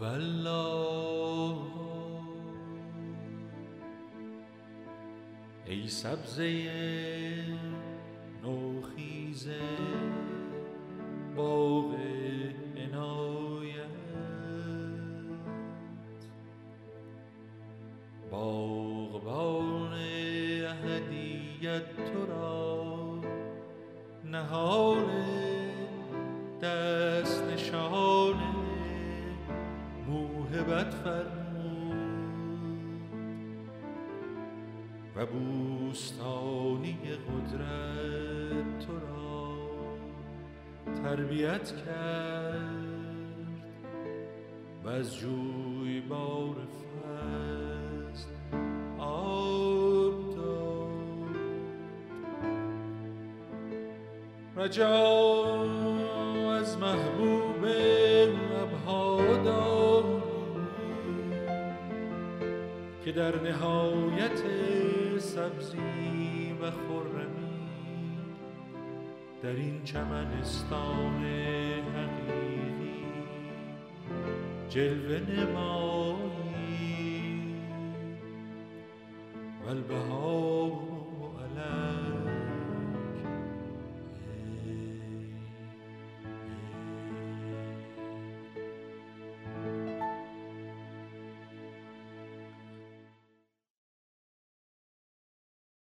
والله ای سبزه نوخیز باغ عنایت، باغبان احدیت تو را نهال دست نشان موهبت فرمود و بوستانی قدرت تو را تربیت کرد و از جویبار فضل آب داد. رجا از محبوب ابها داری که در نهایت سبزی و خرمی در این چمنستان حقیقی جلوه نمایی. والبهار